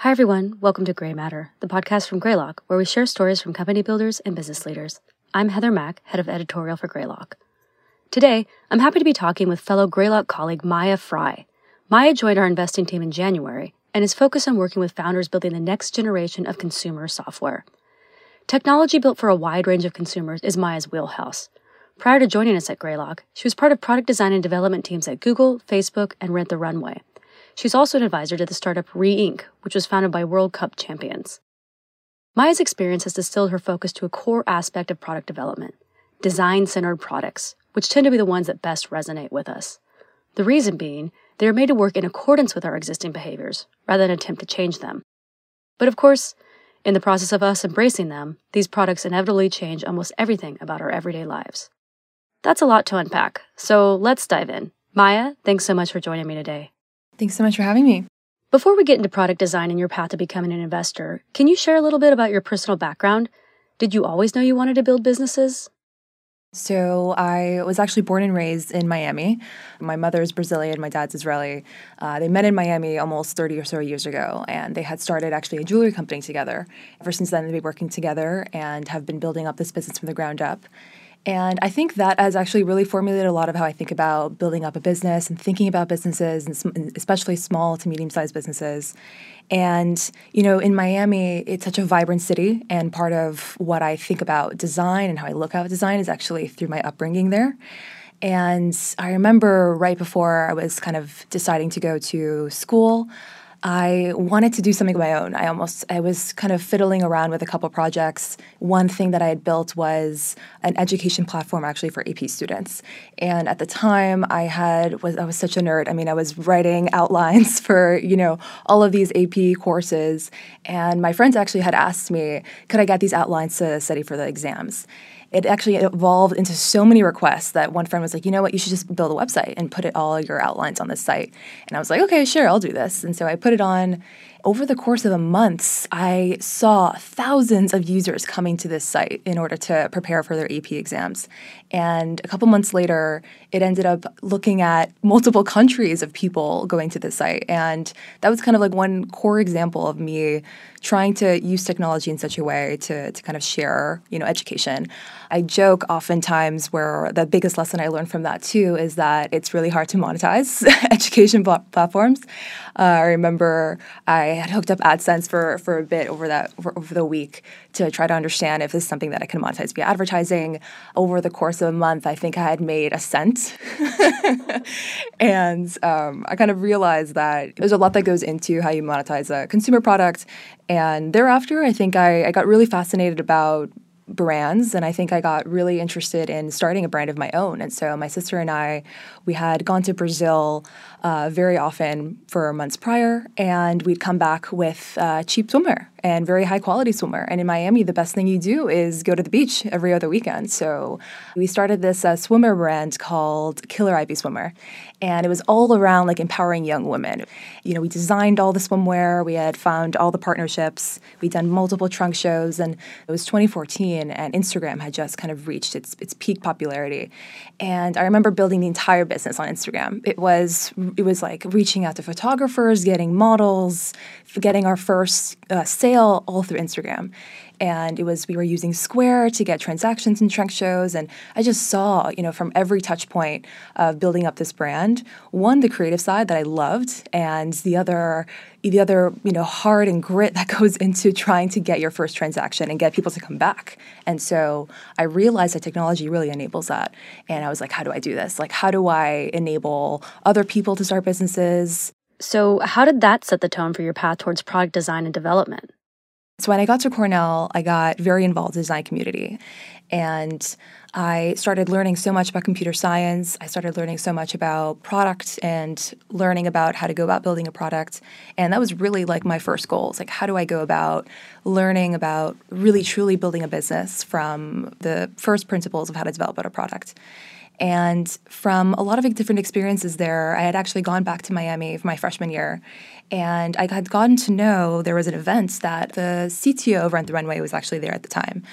Hi, everyone. Welcome to Grey Matter, the podcast from Greylock, where we share stories from company builders and business leaders. I'm Heather Mack, head of editorial for Greylock. Today, I'm happy to be talking with fellow Greylock colleague Maya Fry. Maya joined our investing team in January and is focused on working with founders building the next generation of consumer software. Technology built for a wide range of consumers is Maya's wheelhouse. Prior to joining us at Greylock, she was part of product design and development teams at Google, Facebook, and Rent the Runway. She's also an advisor to the startup Re-Inc., which was founded by World Cup champions. Maya's experience has distilled her focus to a core aspect of product development, design-centered products, which tend to be the ones that best resonate with us. The reason being, they are made to work in accordance with our existing behaviors, rather than attempt to change them. But of course, in the process of us embracing them, these products inevitably change almost everything about our everyday lives. That's a lot to unpack, so let's dive in. Maya, thanks so much for joining me today. Thanks so much for having me. Before we get into product design and your path to becoming an investor, can you share a little bit about your personal background? Did you always know you wanted to build businesses? So I was actually born and raised in Miami. My mother is Brazilian, my dad's Israeli. They met in Miami almost 30 or so years ago, and they had started actually a jewelry company together. Ever since then, they've been working together and have been building up this business from the ground up. And I think that has actually really formulated a lot of how I think about building up a business and thinking about businesses, and especially small to medium-sized businesses. And, in Miami, it's such a vibrant city, and part of what I think about design and how I look at design is actually through my upbringing there. And I remember right before I was kind of deciding to go to school, I wanted to do something of my own. I was kind of fiddling around with a couple projects. One thing that I had built was an education platform actually for AP students. And at the time I was such a nerd. I was writing outlines for, all of these AP courses. And my friends actually had asked me, could I get these outlines to study for the exams? It actually evolved into so many requests that one friend was like, you know what, you should just build a website and put all your outlines on this site. And I was like, okay, sure, I'll do this. And so I put it on. Over the course of the months, I saw thousands of users coming to this site in order to prepare for their AP exams. And a couple months later, it ended up looking at multiple countries of people going to this site. And that was kind of like one core example of me trying to use technology in such a way to kind of share, education. I joke oftentimes where the biggest lesson I learned from that too is that it's really hard to monetize education platforms. I remember I had hooked up AdSense for a bit over the week to try to understand if this is something that I can monetize via advertising. Over the course of a month, I think I had made a cent. And I kind of realized that there's a lot that goes into how you monetize a consumer product. And thereafter, I think I got really fascinated about brands, and I think I got really interested in starting a brand of my own. And so my sister and I, we had gone to Brazil very often for months prior, and we'd come back with cheap swimwear and very high quality swimwear. And in Miami, the best thing you do is go to the beach every other weekend. So we started this swimwear brand called Killer Ivy Swimwear. And it was all around like empowering young women. We designed all the swimwear. We had found all the partnerships. We'd done multiple trunk shows. And it was 2014, and Instagram had just kind of reached its peak popularity. And I remember building the entire business on Instagram. It was like reaching out to photographers, getting models, getting our first sale all through Instagram. And we were using Square to get transactions in trunk shows. And I just saw, from every touch point of building up this brand, one, the creative side that I loved, and the other, heart and grit that goes into trying to get your first transaction and get people to come back. And so I realized that technology really enables that. And I was like, how do I do this? Like, how do I enable other people to start businesses? So how did that set the tone for your path towards product design and development? So when I got to Cornell, I got very involved in the design community. And I started learning so much about computer science. I started learning so much about product and learning about how to go about building a product. And that was really like my first goal. It's like, how do I go about learning about really truly building a business from the first principles of how to develop a product? And from a lot of different experiences there, I had actually gone back to Miami for my freshman year. And I had gotten to know there was an event that the CTO of Rent the Runway was actually there at the time.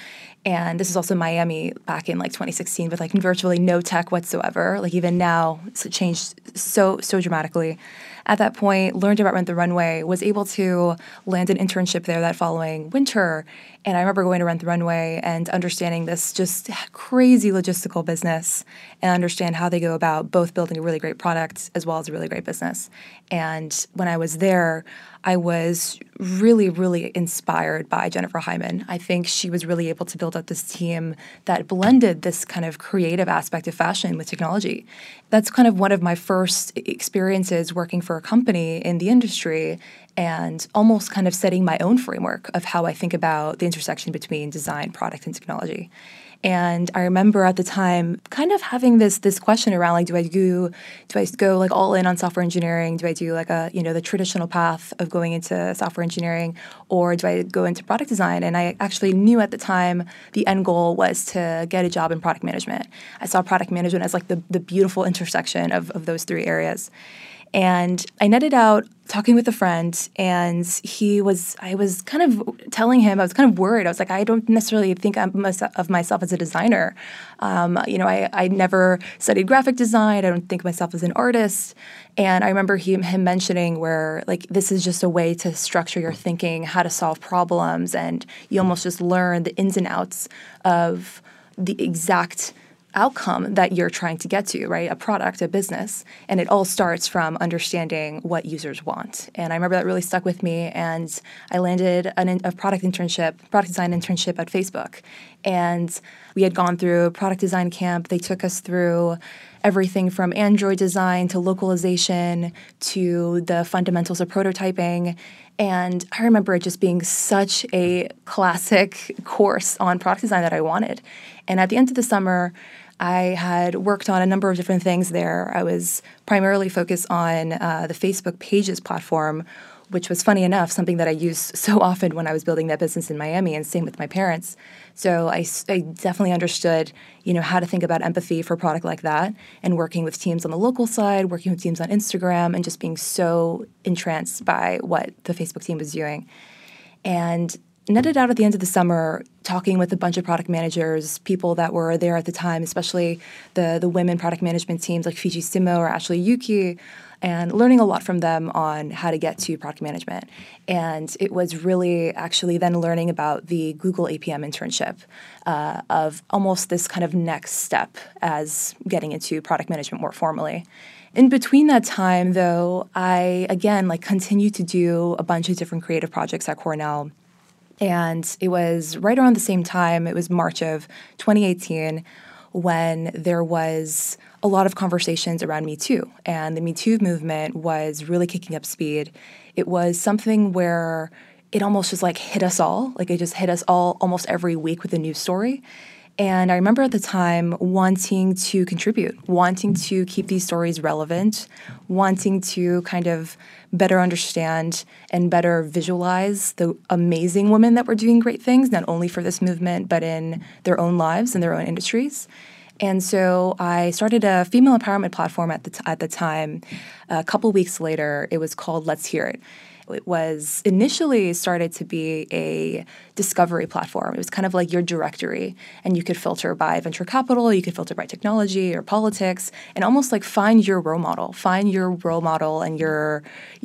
And this is also Miami back in like 2016 with like virtually no tech whatsoever. Like even now, it's changed so dramatically. At that point, learned about Rent the Runway, was able to land an internship there that following winter. And I remember going to Rent the Runway and understanding this just crazy logistical business and understand how they go about both building a really great product as well as a really great business. And when I was there, I was really, really inspired by Jennifer Hyman. I think she was really able to build up this team that blended this kind of creative aspect of fashion with technology. That's kind of one of my first experiences working for a company in the industry and almost kind of setting my own framework of how I think about the intersection between design, product, and technology. And I remember at the time kind of having this question around like, do I go like all in on software engineering? Do I do like the traditional path of going into software engineering, or do I go into product design? And I actually knew at the time the end goal was to get a job in product management. I saw product management as like the beautiful intersection of those three areas. And I netted out talking with a friend, and I was kind of telling him, I was kind of worried. I was like, I don't necessarily think of myself as a designer. I never studied graphic design. I don't think of myself as an artist. And I remember him mentioning where like this is just a way to structure your thinking, how to solve problems, and you almost just learn the ins and outs of the exact outcome that you're trying to get to, right? A product, a business. And it all starts from understanding what users want. And I remember that really stuck with me. And I landed a product design internship at Facebook. And we had gone through a product design camp. They took us through everything from Android design to localization to the fundamentals of prototyping. And I remember it just being such a classic course on product design that I wanted. And at the end of the summer, I had worked on a number of different things there. I was primarily focused on the Facebook Pages platform, which was, funny enough, something that I used so often when I was building that business in Miami, and same with my parents. So I definitely understood, how to think about empathy for a product like that, and working with teams on the local side, working with teams on Instagram, and just being so entranced by what the Facebook team was doing. And netted out at the end of the summer talking with a bunch of product managers, people that were there at the time, especially the women product management teams like Fiji Simo or Ashley Yuki, and learning a lot from them on how to get to product management. And it was really actually then learning about the Google APM internship of almost this kind of next step as getting into product management more formally. In between that time, though, I, again, continued to do a bunch of different creative projects at Cornell. And it was right around the same time, it was March of 2018, when there was a lot of conversations around Me Too. And the Me Too movement was really kicking up speed. It was something where it almost just hit us all. It just hit us all almost every week with a news story. And I remember at the time wanting to contribute, wanting to keep these stories relevant, wanting to kind of better understand and better visualize the amazing women that were doing great things, not only for this movement, but in their own lives and their own industries. And so I started a female empowerment platform at the time. A couple weeks later, it was called Let's Hear It. It was initially started to be a discovery platform. It was kind of like your directory, and you could filter by venture capital, you could filter by technology or politics, and almost find your role model and your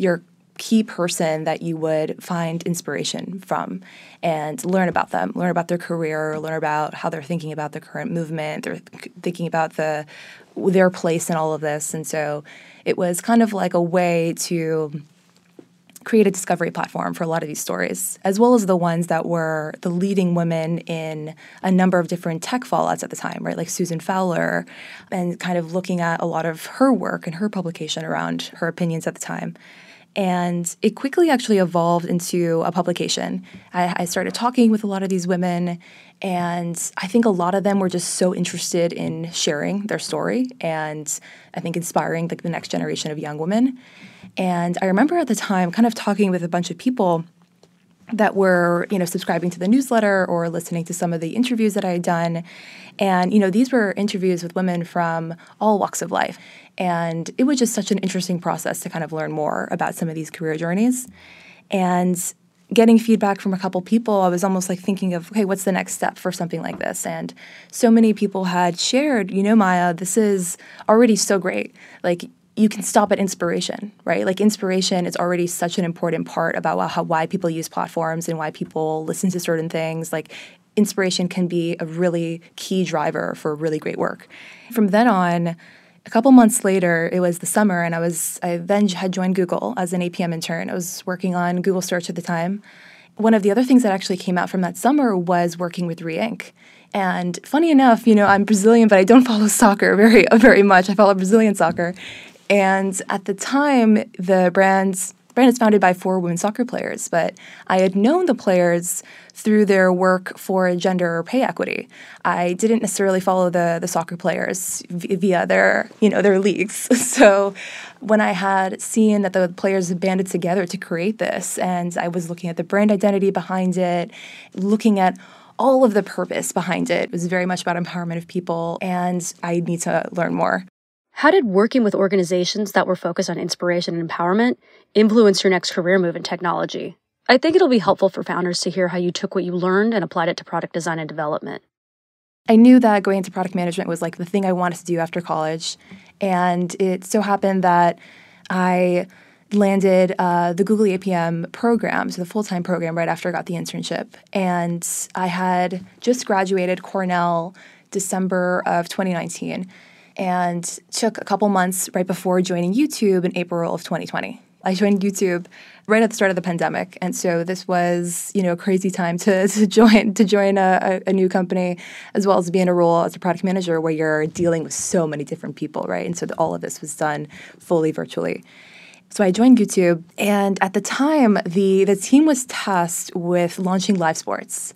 key person that you would find inspiration from and learn about them, learn about their career, learn about how they're thinking about the current movement, they're thinking about their place in all of this. And so it was kind of like a way to create a discovery platform for a lot of these stories, as well as the ones that were the leading women in a number of different tech fallouts at the time, right? Like Susan Fowler, and kind of looking at a lot of her work and her publication around her opinions at the time. And it quickly actually evolved into a publication. I started talking with a lot of these women, and I think a lot of them were just so interested in sharing their story and I think inspiring the next generation of young women. And I remember at the time kind of talking with a bunch of people that were, subscribing to the newsletter or listening to some of the interviews that I had done. And, these were interviews with women from all walks of life. And it was just such an interesting process to kind of learn more about some of these career journeys. And getting feedback from a couple people, I was almost like thinking of, okay, what's the next step for something like this? And so many people had shared, Maya, this is already so great. Like, you can stop at inspiration, right? Like, inspiration is already such an important part about why people use platforms and why people listen to certain things. Like, inspiration can be a really key driver for really great work. From then on, a couple months later, it was the summer, and I then had joined Google as an APM intern. I was working on Google Search at the time. One of the other things that actually came out from that summer was working with Re-Inc. And funny enough, I'm Brazilian, but I don't follow soccer very much. I follow Brazilian soccer. And at the time, the brand is founded by 4 women soccer players, but I had known the players through their work for gender pay equity. I didn't necessarily follow the soccer players via their leagues. So when I had seen that the players had banded together to create this, and I was looking at the brand identity behind it, looking at all of the purpose behind it, it was very much about empowerment of people, and I need to learn more. How did working with organizations that were focused on inspiration and empowerment influence your next career move in technology? I think it'll be helpful for founders to hear how you took what you learned and applied it to product design and development. I knew that going into product management was like the thing I wanted to do after college. And it so happened that I landed the Google APM program, so the full-time program, right after I got the internship. And I had just graduated Cornell December of 2019 and took a couple months right before joining YouTube in April of 2020. I joined YouTube right at the start of the pandemic, and so this was, a crazy time to join a new company, as well as be in a role as a product manager where you're dealing with so many different people, right? And so all of this was done fully virtually. So I joined YouTube, and at the time, the team was tasked with launching live sports,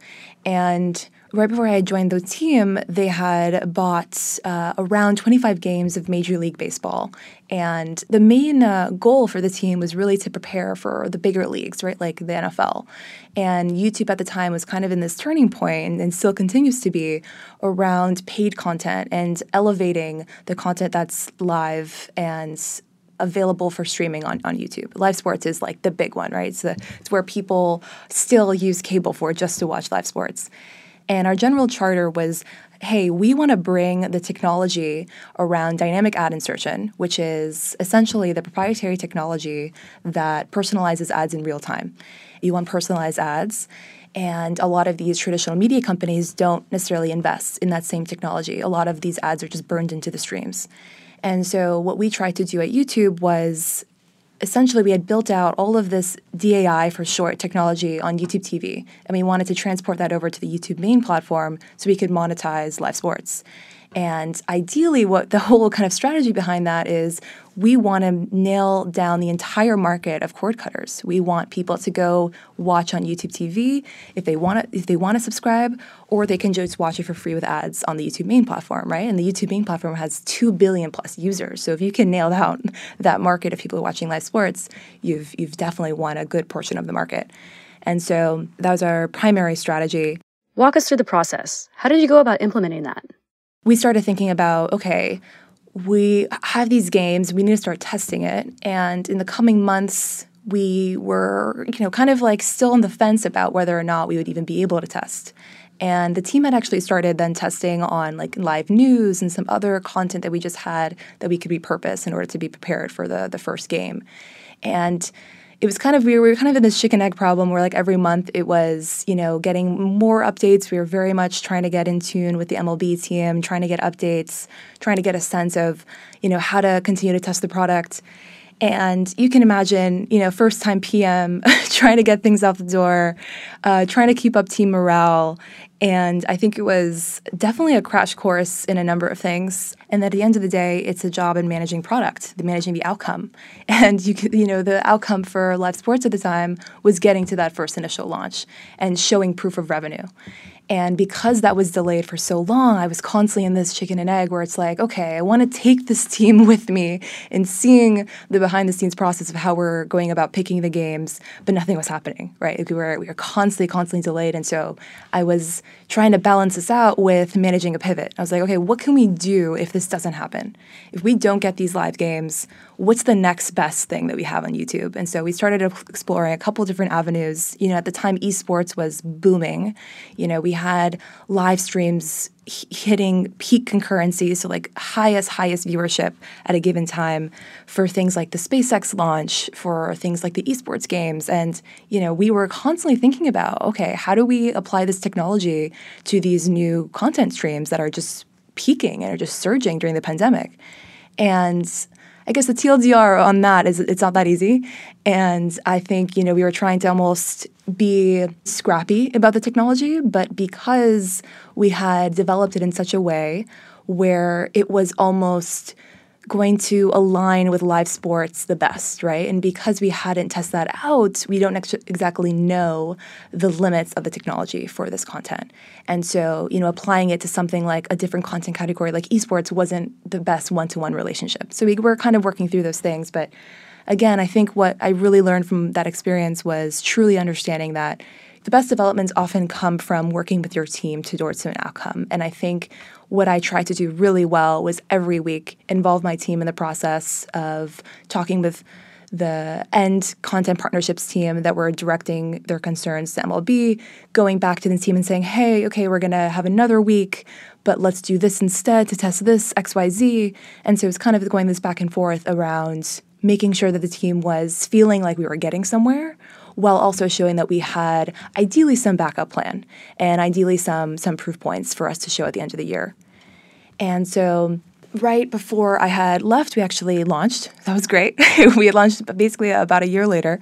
and right before I had joined the team, they had bought around 25 games of Major League Baseball. And the main goal for the team was really to prepare for the bigger leagues, right, like the NFL. And YouTube at the time was kind of in this turning point, and still continues to be, around paid content and elevating the content that's live and available for streaming on YouTube. Live sports is like the big one, right? It's where people still use cable for just to watch live sports. And our general charter was, hey, we want to bring the technology around dynamic ad insertion, which is essentially the proprietary technology that personalizes ads in real time. You want personalized ads, and a lot of these traditional media companies don't necessarily invest in that same technology. A lot of these ads are just burned into the streams. And so what we tried to do at YouTube was, essentially, we had built out all of this DAI for short technology on YouTube TV, and we wanted to transport that over to the YouTube main platform so we could monetize live sports. And ideally, what the whole kind of strategy behind that is, we want to nail down the entire market of cord cutters. We want people to go watch on YouTube TV if they want to subscribe, or they can just watch it for free with ads on the YouTube main platform, right? And the YouTube main platform has 2 billion plus users. So if you can nail down that market of people watching live sports, you've definitely won a good portion of the market. And so that was our primary strategy. Walk us through the process. How did you go about implementing that? We started thinking about, okay, we have these games, we need to start testing it. And in the coming months, we were, kind of like still on the fence about whether or not we would even be able to test. And the team had actually started then testing on like live news and some other content that we just had that we could repurpose in order to be prepared for the first game. And it was we were kind of in this chicken egg problem where like every month it was, getting more updates. We were very much trying to get in tune with the MLB team, trying to get updates, trying to get a sense of, how to continue to test the product. And you can imagine, first time PM, trying to get things out the door, trying to keep up team morale. And I think it was definitely a crash course in a number of things. And at the end of the day, it's a job in managing product, managing the outcome. And the outcome for live sports at the time was getting to that first initial launch and showing proof of revenue. And because that was delayed for so long, I was constantly in this chicken and egg where it's like, okay, I want to take this team with me in seeing the behind-the-scenes process of how we're going about picking the games, but nothing was happening, right? We were constantly delayed. And so I was trying to balance this out with managing a pivot. I was like, okay, what can we do if this doesn't happen? If we don't get these live games, what's the next best thing that we have on YouTube? And so we started exploring a couple different avenues. At the time, esports was booming. We had live streams hitting peak concurrency, so like highest viewership at a given time for things like the SpaceX launch, for things like the esports games. And, we were constantly thinking about, okay, how do we apply this technology to these new content streams that are just peaking and are just surging during the pandemic? And I guess the TLDR on that is it's not that easy. And I think, we were trying to almost be scrappy about the technology, but because we had developed it in such a way where it was almost going to align with live sports the best, right? And because we hadn't tested that out, we don't exactly know the limits of the technology for this content. And so, applying it to something like a different content category like esports wasn't the best one-to-one relationship. So we were kind of working through those things. But again, I think what I really learned from that experience was truly understanding that the best developments often come from working with your team towards an outcome. And I think what I tried to do really well was every week involve my team in the process of talking with the end content partnerships team that were directing their concerns to MLB, going back to the team and saying, hey, okay, we're going to have another week, but let's do this instead to test this XYZ. And so it's kind of going this back and forth around making sure that the team was feeling like we were getting somewhere, while also showing that we had ideally some backup plan and ideally some proof points for us to show at the end of the year. And so right before I had left, we actually launched. That was great. We had launched basically about a year later.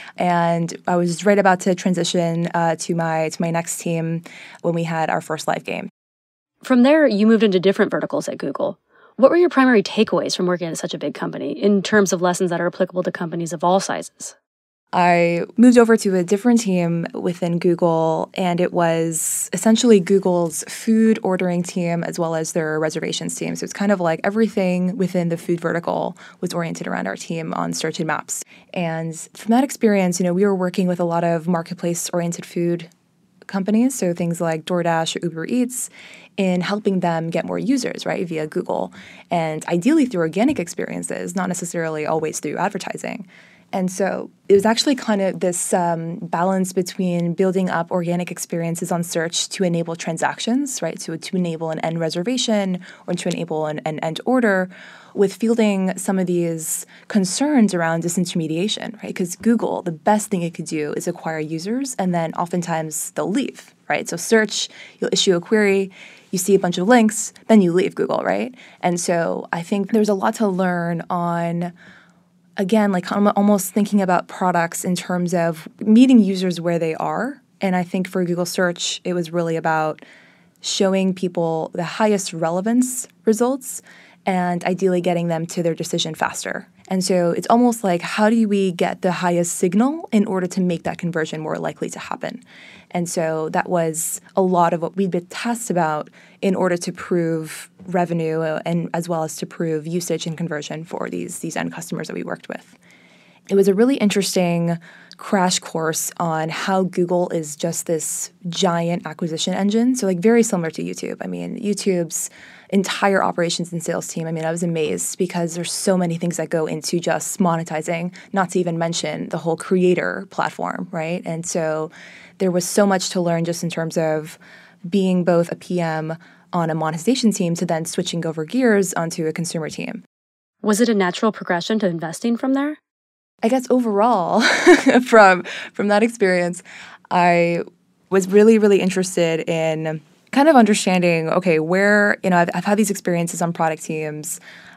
And I was right about to transition to my next team when we had our first live game. From there, you moved into different verticals at Google. What were your primary takeaways from working at such a big company in terms of lessons that are applicable to companies of all sizes? I moved over to a different team within Google, and it was essentially Google's food ordering team as well as their reservations team. So it's kind of like everything within the food vertical was oriented around our team on search and maps. And from that experience, we were working with a lot of marketplace-oriented food companies, so things like DoorDash or Uber Eats, in helping them get more users, right, via Google, and ideally through organic experiences, not necessarily always through advertising. And so it was actually kind of this balance between building up organic experiences on search to enable transactions, right, to enable an end reservation or to enable an end order, with fielding some of these concerns around disintermediation, right? Because Google, the best thing it could do is acquire users, and then oftentimes they'll leave, right? So search, you'll issue a query, you see a bunch of links, then you leave Google, right? And so I think there's a lot to learn on, again, like I'm almost thinking about products in terms of meeting users where they are. And I think for Google Search, it was really about showing people the highest relevance results and ideally getting them to their decision faster. And so it's almost like, how do we get the highest signal in order to make that conversion more likely to happen? And so that was a lot of what we'd been tasked about in order to prove revenue and as well as to prove usage and conversion for these end customers that we worked with. It was a really interesting crash course on how Google is just this giant acquisition engine. So like very similar to YouTube. I mean, YouTube's entire operations and sales team, I was amazed because there's so many things that go into just monetizing, not to even mention the whole creator platform, right? And so there was so much to learn just in terms of being both a PM on a monetization team to then switching over gears onto a consumer team. Was it a natural progression to investing from there? I guess overall, from that experience, I was really, really interested in kind of understanding, okay, where, I've had these experiences on product teams.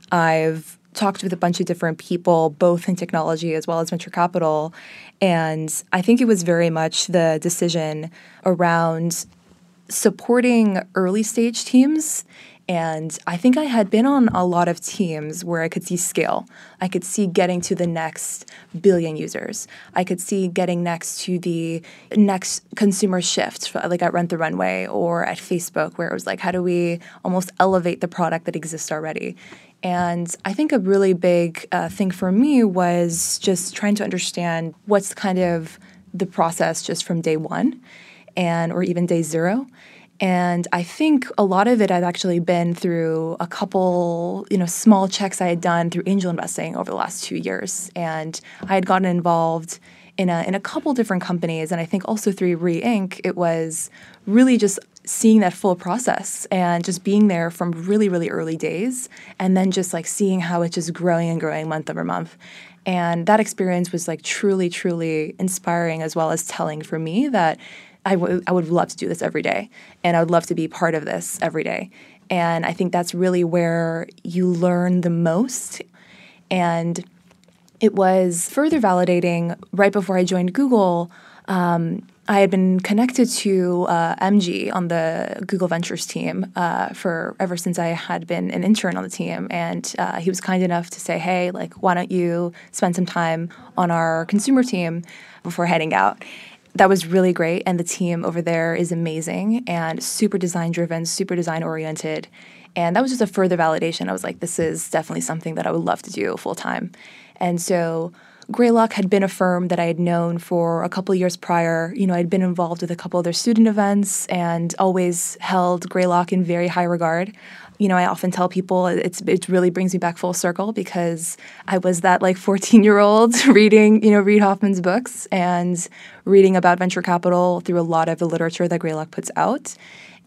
I've talked with a bunch of different people, both in technology as well as venture capital. And I think it was very much the decision around supporting early stage teams. And I think I had been on a lot of teams where I could see scale. I could see getting to the next billion users. I could see getting next to the next consumer shift, like at Rent the Runway or at Facebook, where it was like, how do we almost elevate the product that exists already? And I think a really big thing for me was just trying to understand what's kind of the process just from day one or even day zero. And I think a lot of it had actually been through a couple, small checks I had done through angel investing over the last 2 years. And I had gotten involved in a couple different companies. And I think also through Re Inc., it was really just seeing that full process and just being there from really, really early days. And then just like seeing how it's just growing and growing month over month. And that experience was like truly, truly inspiring as well as telling for me that I would love to do this every day, and I would love to be part of this every day. And I think that's really where you learn the most. And it was further validating right before I joined Google. I had been connected to MG on the Google Ventures team for ever since I had been an intern on the team. And he was kind enough to say, hey, like, why don't you spend some time on our consumer team before heading out? That was really great, and the team over there is amazing and super design-driven, super design-oriented. And that was just a further validation. I was like, this is definitely something that I would love to do full-time. And so Greylock had been a firm that I had known for a couple of years prior. I'd been involved with a couple of their student events and always held Greylock in very high regard. I often tell people it really brings me back full circle because I was that like 14-year-old reading, Reid Hoffman's books and reading about venture capital through a lot of the literature that Greylock puts out.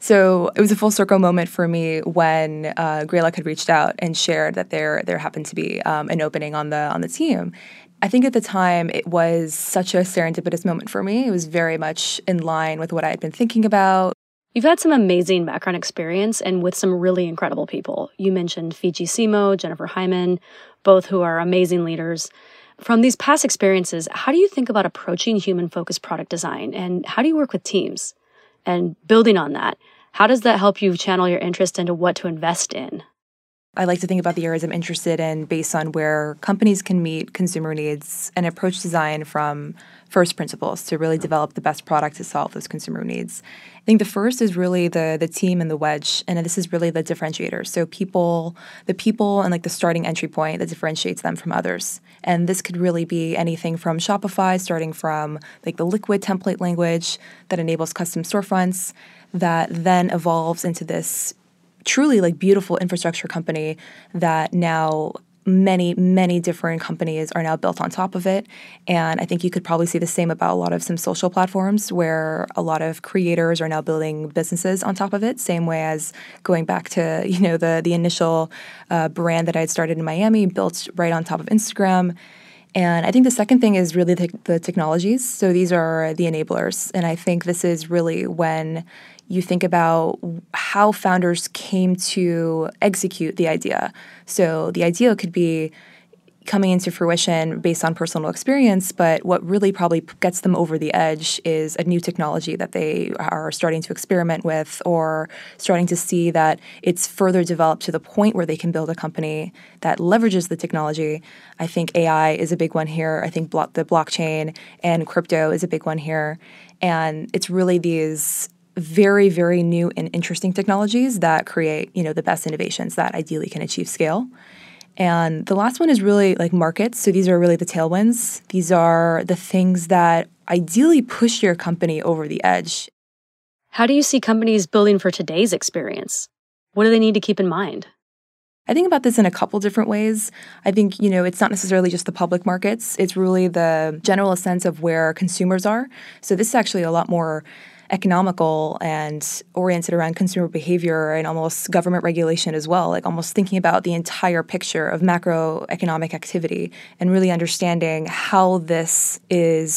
So it was a full circle moment for me when Greylock had reached out and shared that there happened to be an opening on the team. I think at the time it was such a serendipitous moment for me. It was very much in line with what I had been thinking about. You've had some amazing background experience and with some really incredible people. You mentioned Fiji Simo, Jennifer Hyman, both who are amazing leaders. From these past experiences, how do you think about approaching human-focused product design, and how do you work with teams? And building on that, how does that help you channel your interest into what to invest in? I like to think about the areas I'm interested in based on where companies can meet consumer needs and approach design from first principles to really develop the best product to solve those consumer needs. I think the first is really the team and the wedge, and this is really the differentiator. So the people and like the starting entry point that differentiates them from others. And this could really be anything from Shopify, starting from like the Liquid template language that enables custom storefronts that then evolves into this truly like beautiful infrastructure company that now many, many different companies are now built on top of it. And I think you could probably see the same about a lot of some social platforms where a lot of creators are now building businesses on top of it. Same way as going back to, the initial brand that I had started in Miami, built right on top of Instagram. And I think the second thing is really the technologies. So these are the enablers. And I think this is really when you think about how founders came to execute the idea. So the idea could be coming into fruition based on personal experience, but what really probably gets them over the edge is a new technology that they are starting to experiment with or starting to see that it's further developed to the point where they can build a company that leverages the technology. I think AI is a big one here. I think the blockchain and crypto is a big one here. And it's really these very, very new and interesting technologies that create, the best innovations that ideally can achieve scale. And the last one is really like markets. So these are really the tailwinds. These are the things that ideally push your company over the edge. How do you see companies building for today's experience? What do they need to keep in mind? I think about this in a couple different ways. I think, it's not necessarily just the public markets. It's really the general sense of where consumers are. So this is actually a lot more economical and oriented around consumer behavior and almost government regulation as well, like almost thinking about the entire picture of macroeconomic activity and really understanding how this is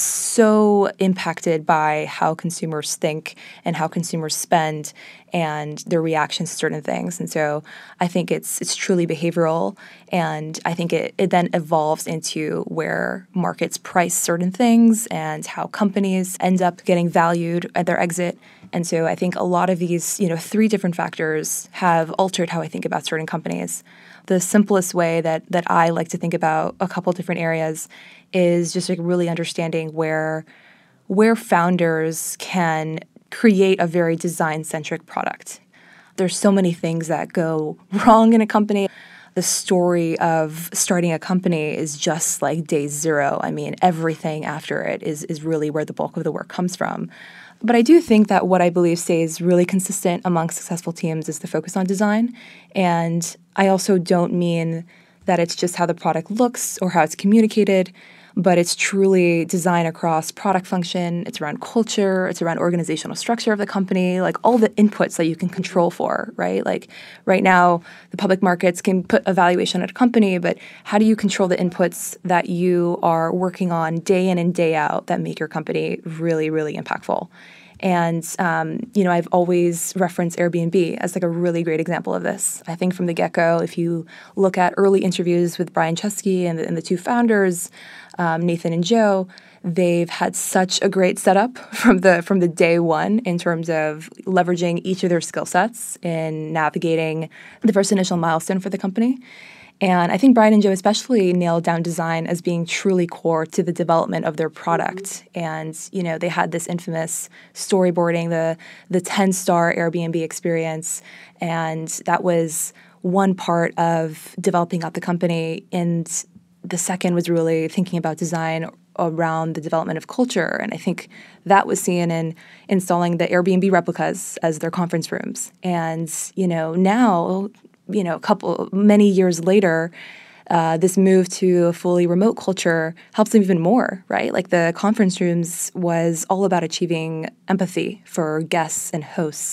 so impacted by how consumers think and how consumers spend and their reactions to certain things. And so I think it's truly behavioral, and I think it then evolves into where markets price certain things and how companies end up getting valued at their exit. And so I think a lot of these, three different factors have altered how I think about certain companies. The simplest way that I like to think about a couple different areas is just like really understanding where founders can create a very design-centric product. There's so many things that go wrong in a company. The story of starting a company is just like day zero. I mean, everything after it is really where the bulk of the work comes from. But I do think that what I believe stays really consistent among successful teams is the focus on design. And I also don't mean that it's just how the product looks or how it's communicated, but it's truly design across product function. It's around culture. It's around organizational structure of the company, like all the inputs that you can control for, right? Like right now, the public markets can put a valuation at a company, but how do you control the inputs that you are working on day in and day out that make your company really, really impactful? And, I've always referenced Airbnb as like a really great example of this. I think from the get-go, if you look at early interviews with Brian Chesky and the two founders, Nathan and Joe, they've had such a great setup from the day one in terms of leveraging each of their skill sets in navigating the first initial milestone for the company. And I think Brian and Joe especially nailed down design as being truly core to the development of their product. And, they had this infamous storyboarding, the 10-star Airbnb experience. And that was one part of developing out the company. And the second was really thinking about design around the development of culture. And I think that was seen in installing the Airbnb replicas as their conference rooms. And, now, many years later, this move to a fully remote culture helps them even more, right? Like the conference rooms was all about achieving empathy for guests and hosts.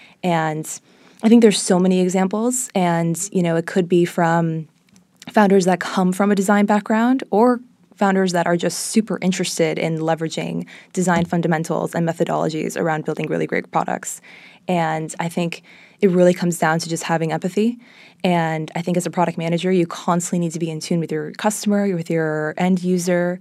And I think there's so many examples. And, it could be from founders that come from a design background or founders that are just super interested in leveraging design fundamentals and methodologies around building really great products. And I think it really comes down to just having empathy. And I think as a product manager, you constantly need to be in tune with your customer, with your end user.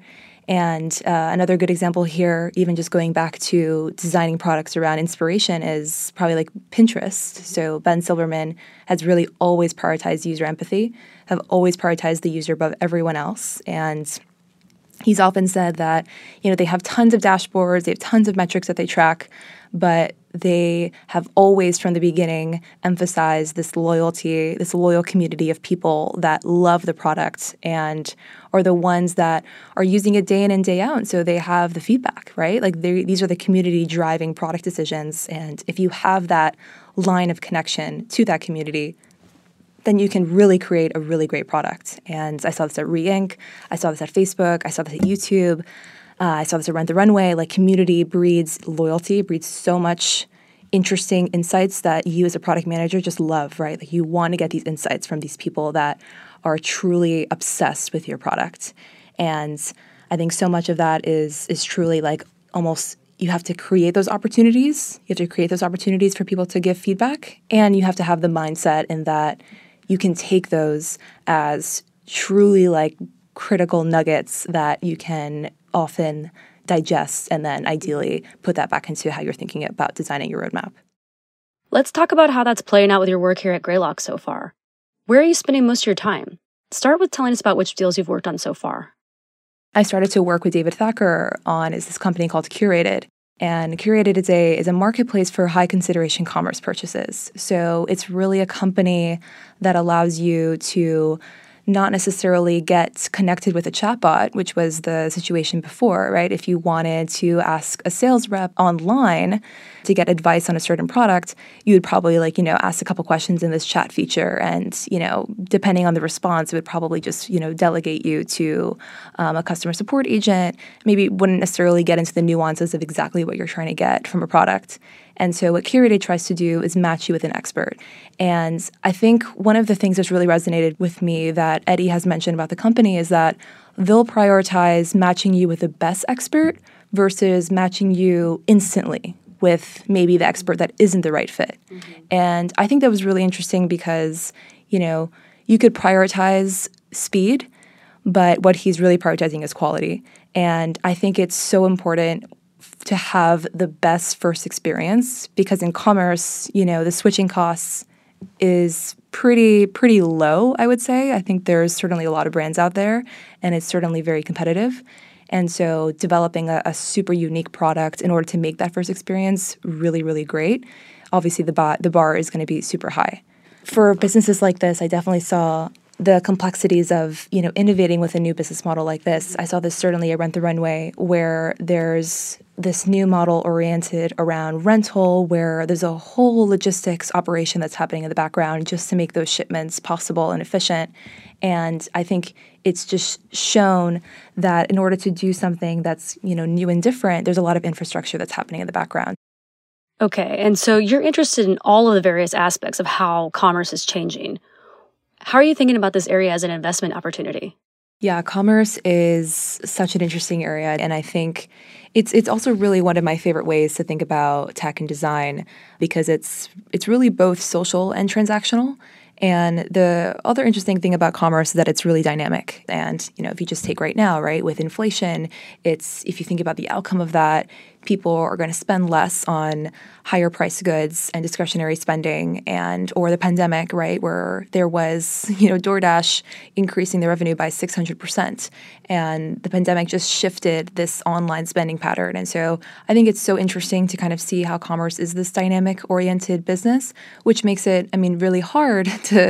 And another good example here, even just going back to designing products around inspiration, is probably like Pinterest. So Ben Silverman has really always prioritized user empathy, have always prioritized the user above everyone else. And he's often said that, they have tons of dashboards, they have tons of metrics that they track, but they have always from the beginning emphasized this loyalty, this loyal community of people that love the product and are the ones that are using it day in and day out. And so they have the feedback, right? Like these are the community driving product decisions. And if you have that line of connection to that community, then you can really create a really great product. And I saw this at Re-Inc. I saw this at Facebook. I saw this at YouTube. I saw this at Rent the Runway. Like community breeds loyalty, breeds so much interesting insights that you as a product manager just love, right? Like you want to get these insights from these people that are truly obsessed with your product. And I think so much of that is truly like almost you have to create those opportunities. You have to create those opportunities for people to give feedback. And you have to have the mindset in that you can take those as truly like critical nuggets that you can often digest and then ideally put that back into how you're thinking about designing your roadmap. Let's talk about how that's playing out with your work here at Greylock so far. Where are you spending most of your time? Start with telling us about which deals you've worked on so far. I started to work with David Thacker on this company called Curated. And Curated is a marketplace for high consideration commerce purchases. So it's really a company that allows you to not necessarily get connected with a chatbot, which was the situation before, right? If you wanted to ask a sales rep online to get advice on a certain product, you would probably ask a couple questions in this chat feature. And, depending on the response, it would probably just, delegate you to a customer support agent. Maybe wouldn't necessarily get into the nuances of exactly what you're trying to get from a product. And so what Curated tries to do is match you with an expert. And I think one of the things that's really resonated with me that Eddie has mentioned about the company is that they'll prioritize matching you with the best expert versus matching you instantly with maybe the expert that isn't the right fit. Mm-hmm. And I think that was really interesting because, you could prioritize speed, but what he's really prioritizing is quality. And I think it's so important to have the best first experience because in commerce, the switching costs is pretty low, I would say. I think there's certainly a lot of brands out there and it's certainly very competitive. And so developing a super unique product in order to make that first experience really, really great, obviously the bar is going to be super high. For businesses like this, I definitely saw the complexities of, innovating with a new business model like this. I saw this certainly at Rent the Runway, where there's this new model oriented around rental, where there's a whole logistics operation that's happening in the background just to make those shipments possible and efficient. And I think it's just shown that in order to do something that's, new and different, there's a lot of infrastructure that's happening in the background. Okay, and so you're interested in all of the various aspects of how commerce is changing. How are you thinking about this area as an investment opportunity? Yeah, commerce is such an interesting area, and I think it's also really one of my favorite ways to think about tech and design, because it's really both social and transactional. And the other interesting thing about commerce is that it's really dynamic. And, if you just take right now, right, with inflation, if you think about the outcome of that, people are going to spend less on higher priced goods and discretionary spending, or the pandemic, right, where there was, DoorDash increasing their revenue by 600%. And the pandemic just shifted this online spending pattern. And so I think it's so interesting to kind of see how commerce is this dynamic oriented business, which makes it, really hard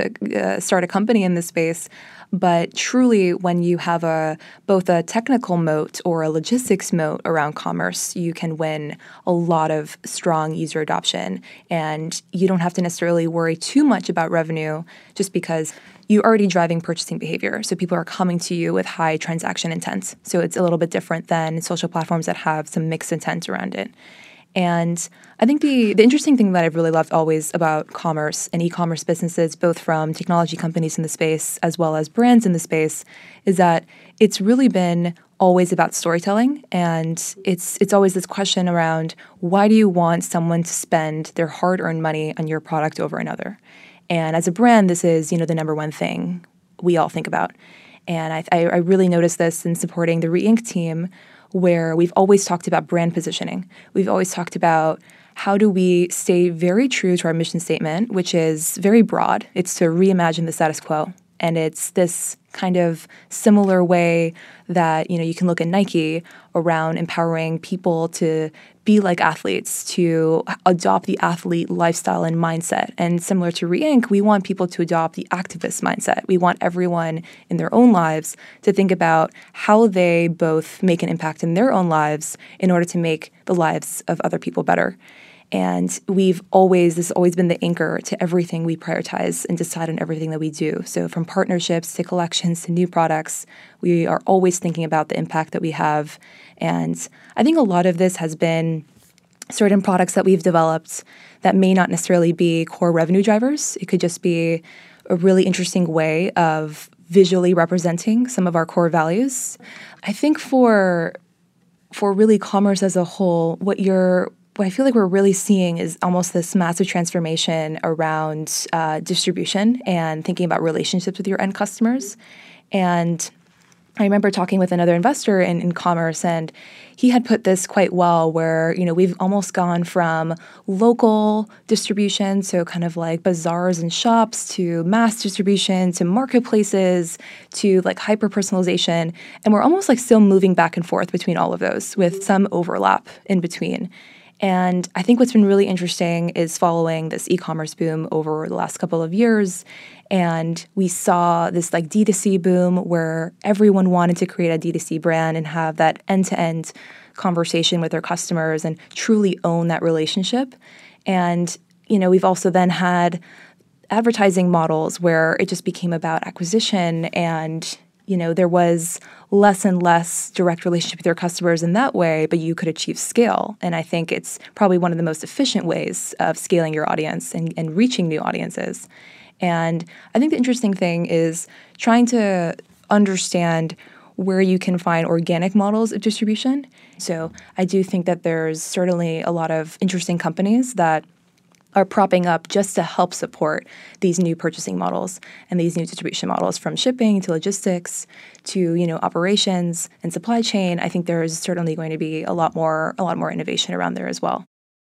to start a company in this space. But truly, when you have both a technical moat or a logistics moat around commerce, you can win a lot of strong user adoption. And you don't have to necessarily worry too much about revenue, just because you're already driving purchasing behavior. So people are coming to you with high transaction intent. So it's a little bit different than social platforms that have some mixed intent around it. And I think the interesting thing that I've really loved always about commerce and e-commerce businesses, both from technology companies in the space as well as brands in the space, is that it's really been always about storytelling. And it's always this question around, why do you want someone to spend their hard-earned money on your product over another? And as a brand, this is, the number one thing we all think about. And I really noticed this in supporting the Re-Ink team, where we've always talked about brand positioning. We've always talked about how do we stay very true to our mission statement, which is very broad. It's to reimagine the status quo. And it's this kind of similar way that, you can look at Nike around empowering people to be like athletes, to adopt the athlete lifestyle and mindset. And similar to Re-Ink, we want people to adopt the activist mindset. We want everyone in their own lives to think about how they both make an impact in their own lives in order to make the lives of other people better. And this has always been the anchor to everything we prioritize and decide on everything that we do. So from partnerships to collections to new products, we are always thinking about the impact that we have. And I think a lot of this has been certain products that we've developed that may not necessarily be core revenue drivers. It could just be a really interesting way of visually representing some of our core values. I think for really commerce as a whole, what I feel like we're really seeing is almost this massive transformation around distribution and thinking about relationships with your end customers. And I remember talking with another investor in commerce, and he had put this quite well, where, we've almost gone from local distribution, so kind of like bazaars and shops, to mass distribution, to marketplaces, to like hyper-personalization. And we're almost like still moving back and forth between all of those with some overlap in between. And I think what's been really interesting is following this e-commerce boom over the last couple of years. And we saw this like D2C boom where everyone wanted to create a D2C brand and have that end-to-end conversation with their customers and truly own that relationship. And, we've also then had advertising models where it just became about acquisition, and there was less and less direct relationship with your customers in that way, but you could achieve scale. And I think it's probably one of the most efficient ways of scaling your audience and reaching new audiences. And I think the interesting thing is trying to understand where you can find organic models of distribution. So I do think that there's certainly a lot of interesting companies that are propping up just to help support these new purchasing models and these new distribution models, from shipping to logistics to, operations and supply chain. I think there is certainly going to be a lot more innovation around there as well.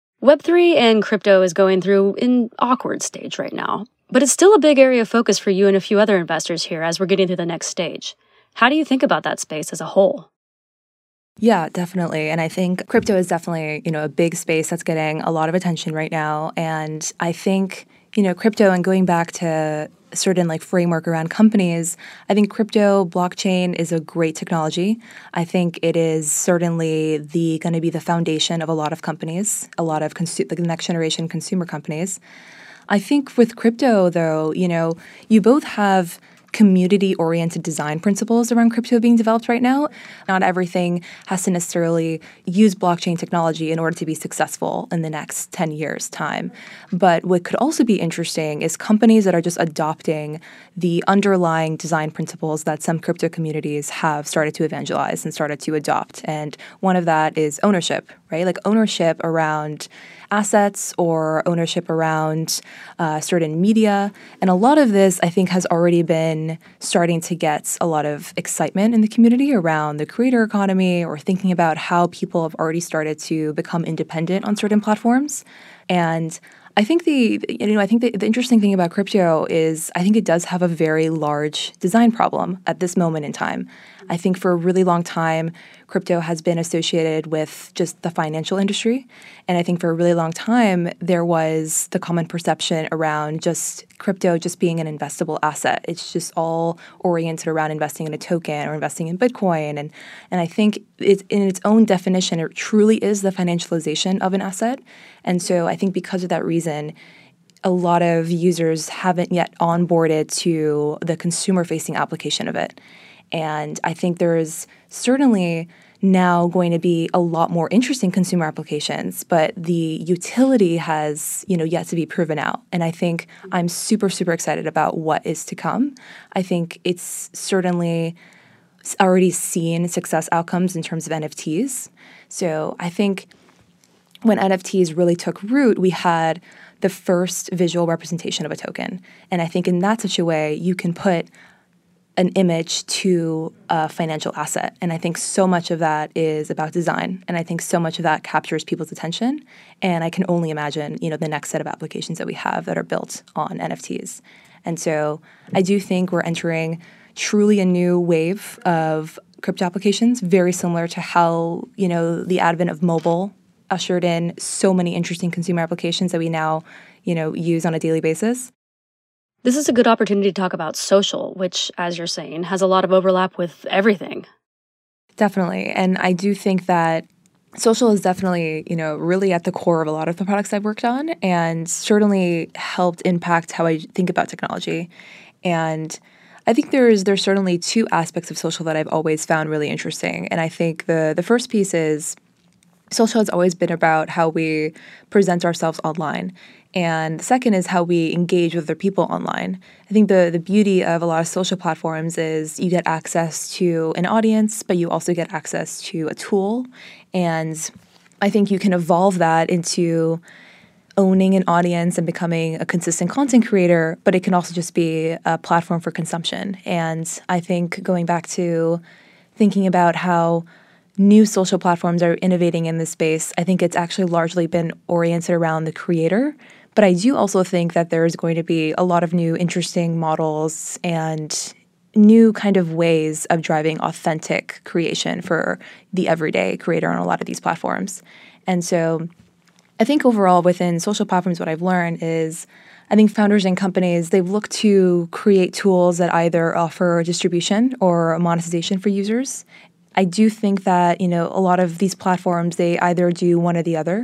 Web3 and crypto is going through an awkward stage right now, but it's still a big area of focus for you and a few other investors here as we're getting through the next stage. How do you think about that space as a whole? Yeah, definitely. And I think crypto is definitely, a big space that's getting a lot of attention right now. And I think, crypto, and going back to certain like framework around companies, I think crypto blockchain is a great technology. I think it is certainly going to be the foundation of a lot of companies, a lot of the next generation consumer companies. I think with crypto, though, you both have community-oriented design principles around crypto being developed right now. Not everything has to necessarily use blockchain technology in order to be successful in the next 10 years' time. But what could also be interesting is companies that are just adopting the underlying design principles that some crypto communities have started to evangelize and started to adopt. And one of that is ownership, right? Like ownership around assets or ownership around certain media. And a lot of this, I think, has already been starting to get a lot of excitement in the community around the creator economy or thinking about how people have already started to become independent on certain platforms. And I think the interesting thing about crypto is I think it does have a very large design problem at this moment in time. I think for a really long time, crypto has been associated with just the financial industry. And I think for a really long time, there was the common perception around just crypto just being an investable asset. It's just all oriented around investing in a token or investing in Bitcoin. And I think it's in its own definition, it truly is the financialization of an asset. And so I think because of that reason, a lot of users haven't yet onboarded to the consumer-facing application of it. And I think there is certainly now going to be a lot more interesting consumer applications, but the utility has, yet to be proven out. And I think I'm super, super excited about what is to come. I think it's certainly already seen success outcomes in terms of NFTs. So I think when NFTs really took root, we had the first visual representation of a token. And I think in that such a way, you can put an image to a financial asset. And I think so much of that is about design. And I think so much of that captures people's attention. And I can only imagine, the next set of applications that we have that are built on NFTs. And so I do think we're entering truly a new wave of crypto applications, very similar to how, the advent of mobile ushered in so many interesting consumer applications that we now, use on a daily basis. This is a good opportunity to talk about social, which, as you're saying, has a lot of overlap with everything. Definitely. And I do think that social is definitely, really at the core of a lot of the products I've worked on and certainly helped impact how I think about technology. And I think there's certainly two aspects of social that I've always found really interesting. And I think the first piece is social has always been about how we present ourselves online. And the second is how we engage with other people online. I think the beauty of a lot of social platforms is you get access to an audience, but you also get access to a tool. And I think you can evolve that into owning an audience and becoming a consistent content creator, but it can also just be a platform for consumption. And I think going back to thinking about how new social platforms are innovating in this space, I think it's actually largely been oriented around the creator. But I do also think that there's going to be a lot of new interesting models and new kind of ways of driving authentic creation for the everyday creator on a lot of these platforms. And so I think overall within social platforms, what I've learned is I think founders and companies, they've looked to create tools that either offer distribution or monetization for users. I do think that, a lot of these platforms, they either do one or the other,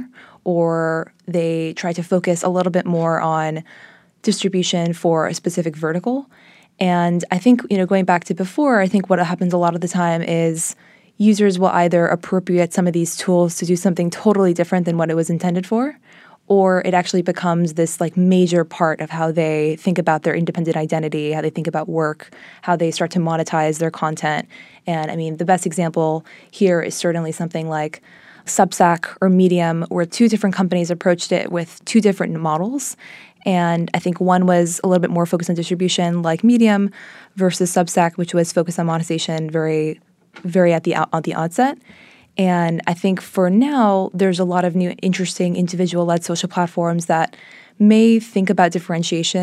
or they try to focus a little bit more on distribution for a specific vertical. And I think, going back to before, I think what happens a lot of the time is users will either appropriate some of these tools to do something totally different than what it was intended for, or it actually becomes this major part of how they think about their independent identity, how they think about work, how they start to monetize their content. And I mean, the best example here is certainly something like Substack or Medium, where two different companies approached it with two different models. And I think one was a little bit more focused on distribution like Medium versus Substack, which was focused on monetization very, very at the outset. And I think for now, there's a lot of new interesting individual-led social platforms that may think about differentiation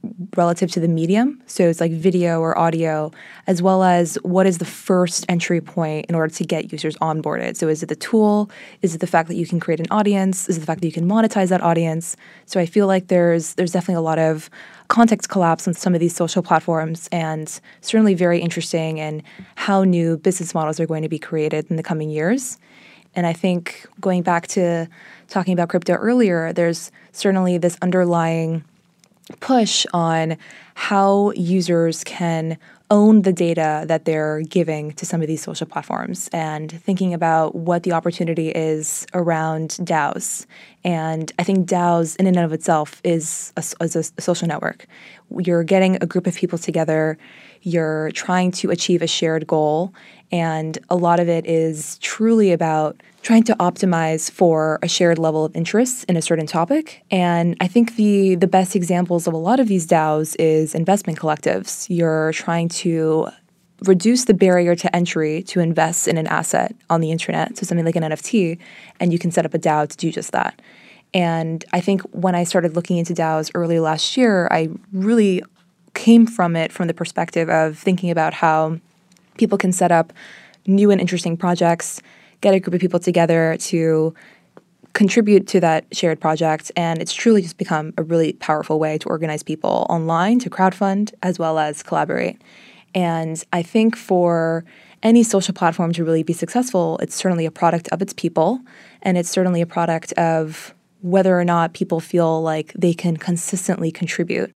relative to the medium. So it's like video or audio, as well as what is the first entry point in order to get users onboarded. So is it the tool? Is it the fact that you can create an audience? Is it the fact that you can monetize that audience? So I feel like there's definitely a lot of context collapse on some of these social platforms, and certainly very interesting in how new business models are going to be created in the coming years. And I think going back to talking about crypto earlier, there's certainly this underlying push on how users can own the data that they're giving to some of these social platforms, and thinking about what the opportunity is around DAOs. And I think DAOs in and of itself is a social network. You're getting a group of people together, you're trying to achieve a shared goal, and a lot of it is truly about trying to optimize for a shared level of interest in a certain topic. And I think the best examples of a lot of these DAOs is investment collectives. You're trying to reduce the barrier to entry to invest in an asset on the internet, so something like an NFT, and you can set up a DAO to do just that. And I think when I started looking into DAOs early last year, I really came from it from the perspective of thinking about how people can set up new and interesting projects, get a group of people together to contribute to that shared project. And it's truly just become a really powerful way to organize people online, to crowdfund, as well as collaborate. And I think for any social platform to really be successful, it's certainly a product of its people, and it's certainly a product of whether or not people feel like they can consistently contribute.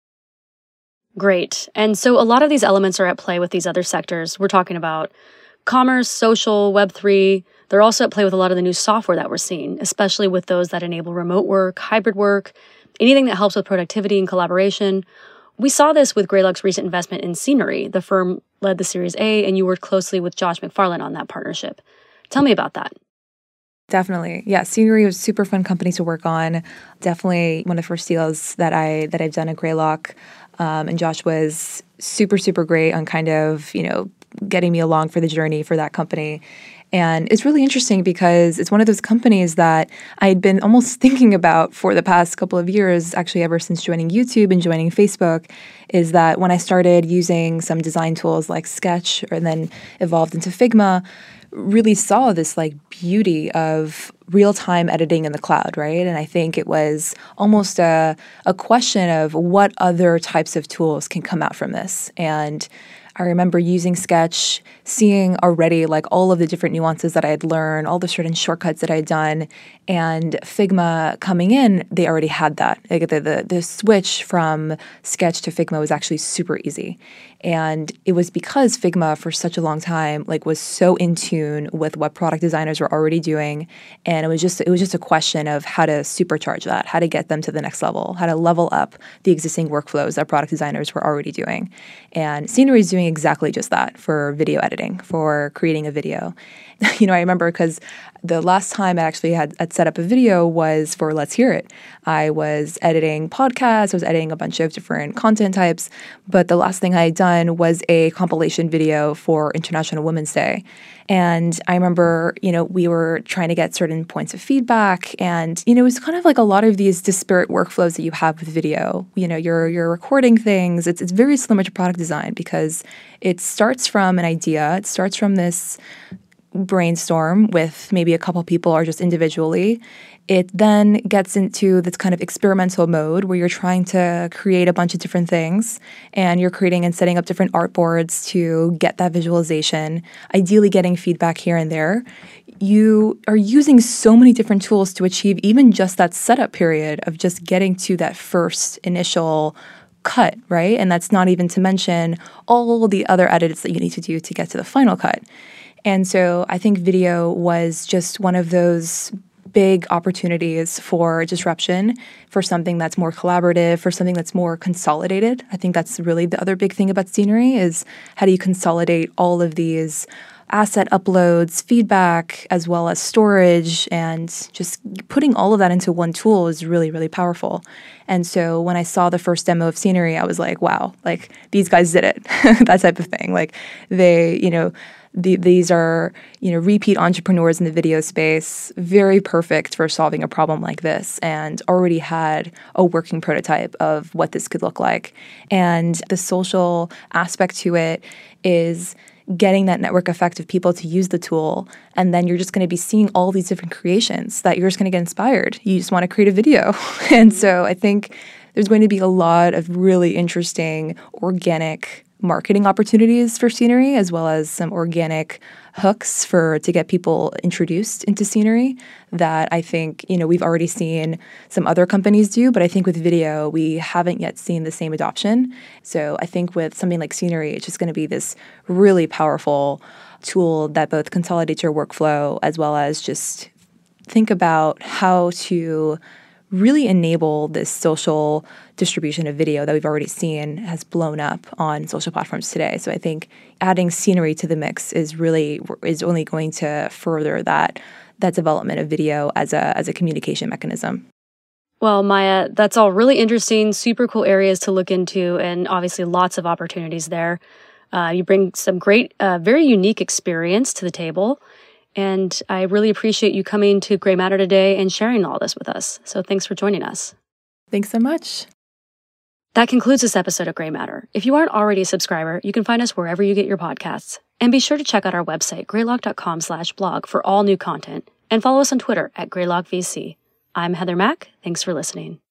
Great. And so a lot of these elements are at play with these other sectors. We're talking about commerce, social, Web3. They're also at play with a lot of the new software that we're seeing, especially with those that enable remote work, hybrid work, anything that helps with productivity and collaboration. We saw this with Greylock's recent investment in Scenery. The firm led the Series A, and you worked closely with Josh McFarlane on that partnership. Tell me about that. Definitely. Yeah, Scenery was a super fun company to work on. Definitely one of the first deals that I've done at Greylock. And Josh was super, super great on kind of, getting me along for the journey for that company. And it's really interesting because it's one of those companies that I'd been almost thinking about for the past couple of years, actually ever since joining YouTube and joining Facebook, is that when I started using some design tools like Sketch and then evolved into Figma, really saw this like beauty of real-time editing in the cloud, right? And I think it was almost a question of what other types of tools can come out from this. And I remember using Sketch, seeing already like all of the different nuances that I had learned, all the certain shortcuts that I had done, and Figma coming in, they already had that. Like the switch from Sketch to Figma was actually super easy. And it was because Figma for such a long time was so in tune with what product designers were already doing, and it was just a question of how to supercharge that, how to get them to the next level, how to level up the existing workflows that product designers were already doing. And Scenery is doing exactly just that for video editing, for creating a video. I remember because the last time I actually had set up a video was for Let's Hear It. I was editing podcasts, I was editing a bunch of different content types, but the last thing I had done was a compilation video for International Women's Day. And I remember, we were trying to get certain points of feedback, and, it was kind of like a lot of these disparate workflows that you have with video. You're recording things. It's very similar to product design because it starts from an idea. It starts from this brainstorm with maybe a couple people or just individually. It then gets into this kind of experimental mode where you're trying to create a bunch of different things, and you're creating and setting up different artboards to get that visualization, ideally getting feedback here and there. You are using so many different tools to achieve even just that setup period of just getting to that first initial cut, right? And that's not even to mention all the other edits that you need to do to get to the final cut. And so I think video was just one of those big opportunities for disruption, for something that's more collaborative, for something that's more consolidated. I think that's really the other big thing about Scenery is how do you consolidate all of these asset uploads, feedback, as well as storage, and just putting all of that into one tool is really, really powerful. And so when I saw the first demo of Scenery, I was like, wow, like these guys did it, that type of thing. Like they, these are, repeat entrepreneurs in the video space, very perfect for solving a problem like this, and already had a working prototype of what this could look like. And the social aspect to it is getting that network effect of people to use the tool. And then you're just going to be seeing all these different creations that you're just going to get inspired. You just want to create a video. And so I think there's going to be a lot of really interesting organic marketing opportunities for Scenery, as well as some organic hooks to get people introduced into Scenery that I think, we've already seen some other companies do, but I think with video, we haven't yet seen the same adoption. So I think with something like Scenery, it's just going to be this really powerful tool that both consolidates your workflow as well as just think about how to really enable this social distribution of video that we've already seen has blown up on social platforms today. So I think adding Scenery to the mix is only going to further that development of video as a communication mechanism. Well, Maya, that's all really interesting, super cool areas to look into, and obviously lots of opportunities there. You bring some great, very unique experience to the table. And I really appreciate you coming to Grey Matter today and sharing all this with us. So thanks for joining us. Thanks so much. That concludes this episode of Grey Matter. If you aren't already a subscriber, you can find us wherever you get your podcasts. And be sure to check out our website, greylock.com/blog, for all new content. And follow us on Twitter @GreylockVC. I'm Heather Mack. Thanks for listening.